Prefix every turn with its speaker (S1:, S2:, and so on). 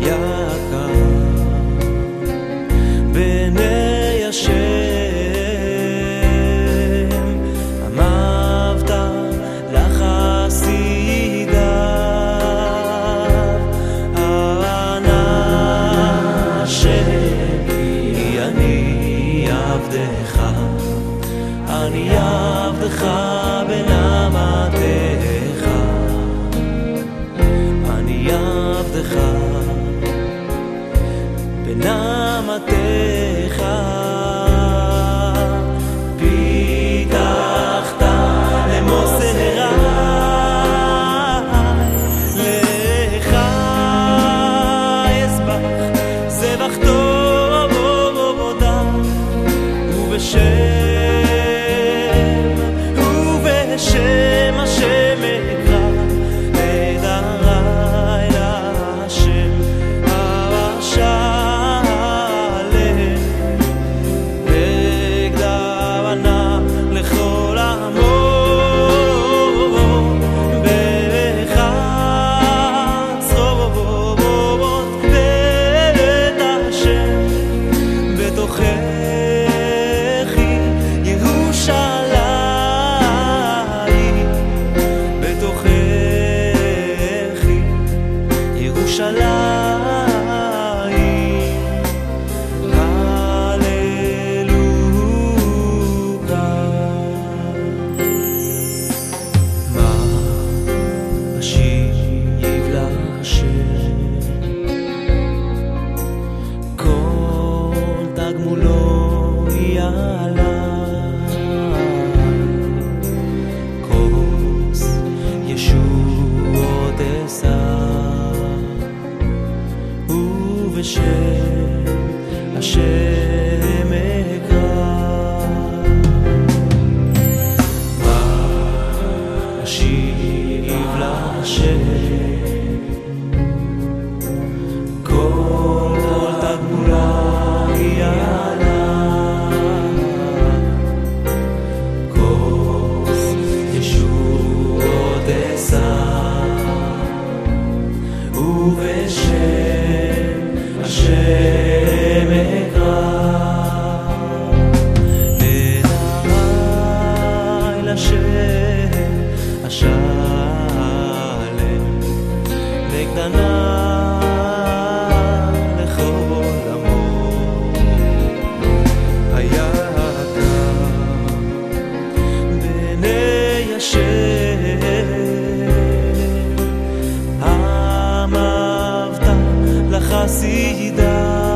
S1: היקר בעיני השם אמרת לחסידיו ענה השם כי אני עבדך בנעמתך אני עבדך בנעמתך פיתחת למוסר לך אזבח זבח טוב ובשם השם אקרא נדרי להשם אשלם בגדרנה לכל עמו בחצרות בית השם בתוככי ירושלים בתוככי ירושלים הללויה מה אשיב להשם כל תגמולו יעלה כוס ישועות אשא ובשם השם אקרא מה אשיב להשם כל תגמולה יעלה כוס ישועות אשא ובשם השם אקרא נדרי לשם אשלם בקטנה לכל עמו היקר בעיני השם אמרת לחסידיו